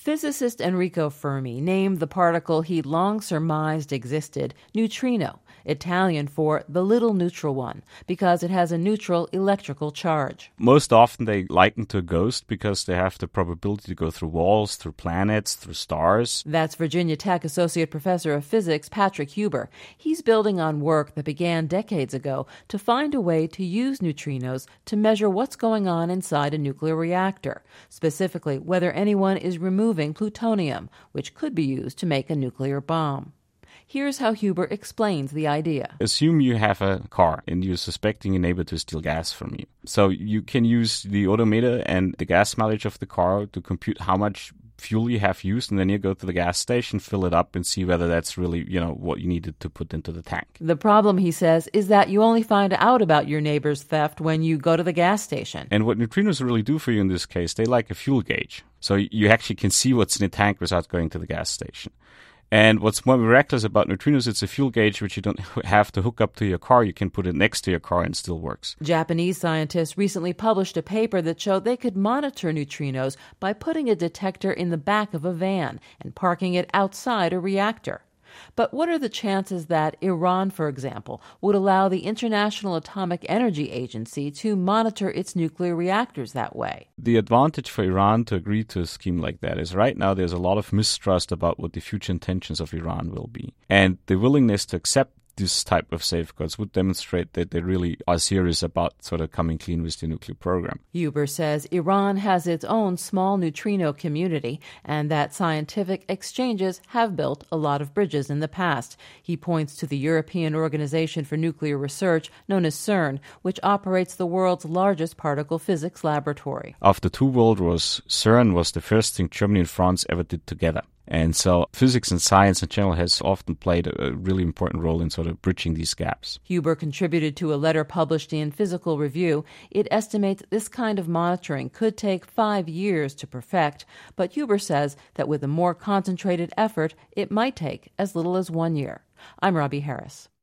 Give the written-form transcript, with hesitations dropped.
Physicist Enrico Fermi named the particle he'd long surmised existed neutrino, Italian for the little neutral one, because it has a neutral electrical charge. Most often they liken to a ghost because they have the probability to go through walls, through planets, through stars. That's Virginia Tech Associate Professor of Physics Patrick Huber. He's building on work that began decades ago to find a way to use neutrinos to measure what's going on inside a nuclear reactor, specifically whether anyone is removing plutonium, which could be used to make a nuclear bomb. Here's how Huber explains the idea. Assume you have a car and you're suspecting a neighbor to steal gas from you. So you can use the odometer and the gas mileage of the car to compute how much fuel you have used, and then you go to the gas station, fill it up, and see whether that's really, what you needed to put into the tank. The problem, he says, is that you only find out about your neighbor's theft when you go to the gas station. And what neutrinos really do for you in this case, they like a fuel gauge. So you actually can see what's in the tank without going to the gas station. And what's more miraculous about neutrinos, it's a fuel gauge which you don't have to hook up to your car. You can put it next to your car and it still works. Japanese scientists recently published a paper that showed they could monitor neutrinos by putting a detector in the back of a van and parking it outside a reactor. But what are the chances that Iran, for example, would allow the International Atomic Energy Agency to monitor its nuclear reactors that way? The advantage for Iran to agree to a scheme like that is right now there's a lot of mistrust about what the future intentions of Iran will be. And the willingness to accept this type of safeguards would demonstrate that they really are serious about sort of coming clean with the nuclear program. Huber says Iran has its own small neutrino community and that scientific exchanges have built a lot of bridges in the past. He points to the European Organization for Nuclear Research, known as CERN, which operates the world's largest particle physics laboratory. After 2 world wars, CERN was the first thing Germany and France ever did together. And so physics and science in general has often played a really important role in sort of bridging these gaps. Huber contributed to a letter published in Physical Review. It estimates this kind of monitoring could take 5 years to perfect, but Huber says that with a more concentrated effort, it might take as little as 1 year. I'm Robbie Harris.